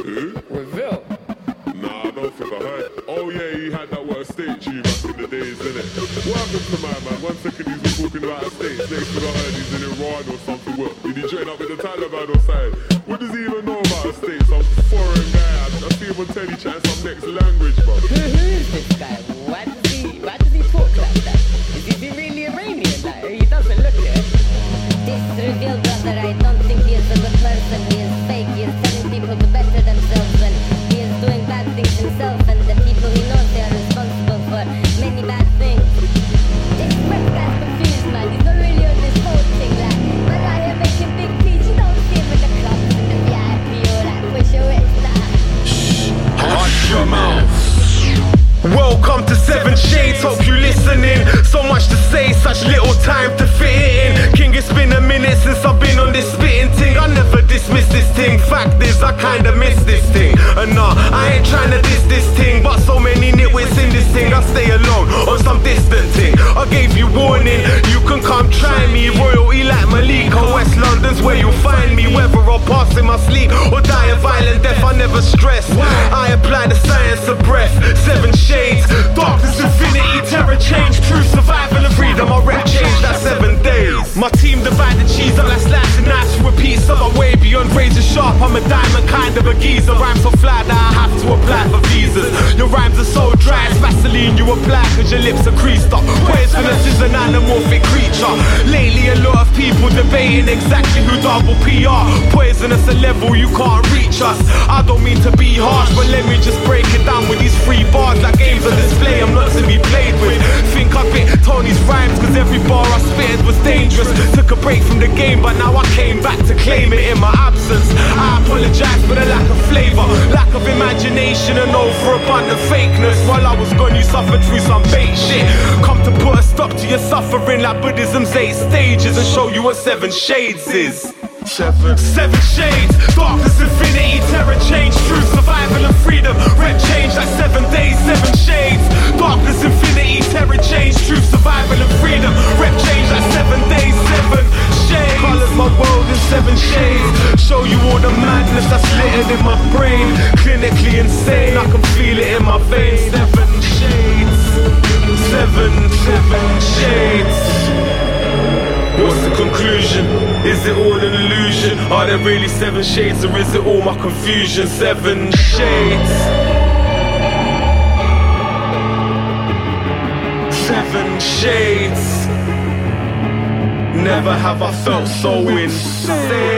Reveal. Nah, I don't think I heard. Oh yeah, he had that word state tune back in the days, innit? Welcome to my man. 1 second he's been talking about states. Next thing I heard he's in Iran or something. What? Did he join up with the Taliban or something? What does he even know about a state? Some foreign guy. I see him on telly chatting some next language, bro. Who is this guy? Why does he talk like that? Is he really Iranian? Like, he doesn't look it. This reveal, brother, I don't think he is a good person. He is fake. He is telling people to better themselves, and he is doing bad things himself, and the people he knows they are responsible for many bad things. This rap guy's confused, man. He's not really on this whole thing, like, man out here making big beats. You don't see him with the clubs and the VIP or like push your waist, nah. Hush your mouth. Welcome to Seven Shades, hope you listening. So much to say, such little time to fit it in. King, it's been a minute since I've been on this spitting thing. I never dismiss this thing, fact is I kinda miss this thing. And nah, I ain't tryna diss this thing, but so many nitwits in this thing, I stay alone on some distant thing. I gave you warning, you can come try me. Royalty like Malika, West London's where you'll find me. Whether I'll pass in my sleep or die a violent death, I never stress. I apply the science of breath. Seven shades, darkness, infinity, terror, change, truth, survival and freedom. I rap change, that's 7 days. My team divide the cheese up like slicing knives to repeat. So I'm way beyond razor sharp, I'm a diamond kind of a geezer. Rhymes so fly that I have to apply for visas. Your rhymes are so dry, it's Vaseline you apply cause your lips are creased up. Poisonous is an anamorphic creature. Lately a lot of people debating exactly who double PR. Poisonous a level you can't reach us. I don't mean to be harsh, but let me just break it down with these 3 bars like games on display. I'm not to be played with. Think I bit Tony's rhymes cause every bar I spitted was dangerous. Took a break from the game but now I came back to claim it in my absence. I apologize for the lack of flavor, lack of imagination and overabundant fakeness. While I was gone you suffered through some fake shit. Come to put a stop to your suffering like Buddhism's 8 stages and show you what 7 shades is. Seven shades, darkness, infinity, terror, change, truth, survival and freedom. Rep change like 7 days, 7 shades. Darkness, infinity, terror, change, truth, survival and freedom. Rep change like 7 days, 7 shades. Colours my world in 7 shades. Show you all the madness that's littered in my brain. Clinically insane, I can feel it in my veins. 7 shades, 7 shades. What's the conclusion? Is it all an illusion? Are there really 7 shades or is it all my confusion? 7 shades. 7 shades. Never have I felt so insane.